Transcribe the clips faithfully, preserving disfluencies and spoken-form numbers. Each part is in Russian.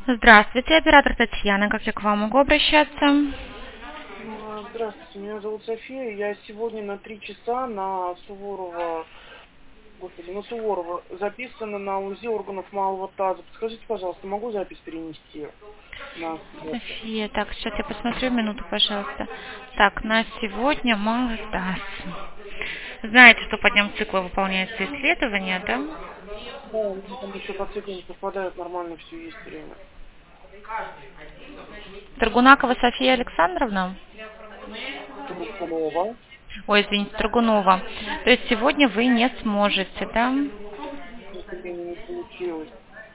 Здравствуйте, оператор Татьяна. Как я к вам могу обращаться? А, Здравствуйте, меня зовут София. Я сегодня на три часа на Суворова, господи, на Суворова записана на УЗИ органов малого таза. Подскажите, пожалуйста, могу запись перенести на субботу? София, так, сейчас я посмотрю, минуту, пожалуйста. Так, на сегодня мало даст. Знаете, что по дням цикла выполняется исследование, да? Да, у меня там еще по циклу не совпадают, нормально все есть время. Торгунакова София Александровна? Труханова. Ой, извините, Торгунова. То есть сегодня вы не сможете, да? К сожалению, не получилось.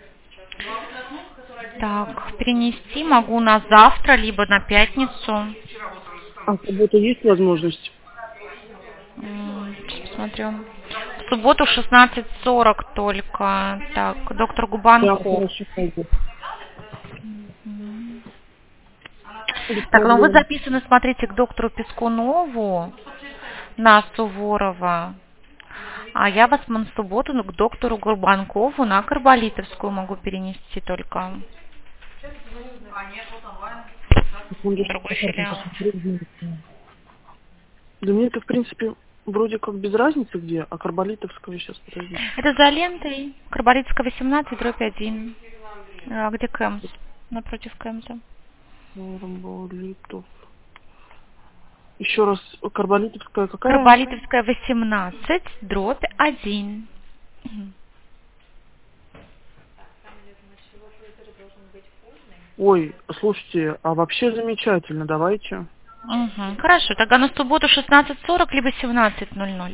Так, перенести могу на завтра, либо на пятницу. А в субботу есть возможность? М, сейчас посмотрю. В субботу в шестнадцать сорок только. Так, доктор Да, Губанков. хорошо, пойду. Мгм. Без Так, ну вы проблем. записаны, смотрите, к доктору Пескунову на Суворова. А я вас на субботу ну, к доктору Гурбанкову на Карболитовскую могу перенести только. Секундочку, Другой по картам филиал. посмотрю. Да мне это, в принципе, вроде как без разницы где, а Карболитовского сейчас, подождите. Это за лентой. Карболитовская восемнадцать, дробь один. А где Кэмс? Напротив Кэмса. Карболитов. Еще раз, Карболитовская какая? Карболитовская восемнадцать, дробь один. Ой, слушайте, а вообще замечательно, давайте. Угу. Хорошо, тогда на субботу шестнадцать сорок либо семнадцать ноль ноль.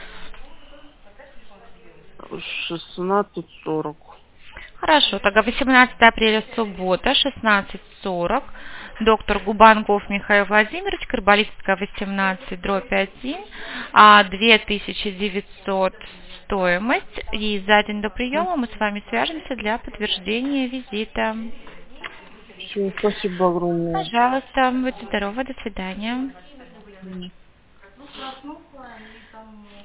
шестнадцать сорок. Хорошо, тогда восемнадцатое апреля суббота, шестнадцать сорок. Доктор Губанков Михаил Владимирович, Карболитовская восемнадцать, дробь один, а две тысячи девятьсот стоимость. И за день до приема мы с вами свяжемся для подтверждения визита. Все, спасибо огромное. Пожалуйста, будьте здоровы, до свидания.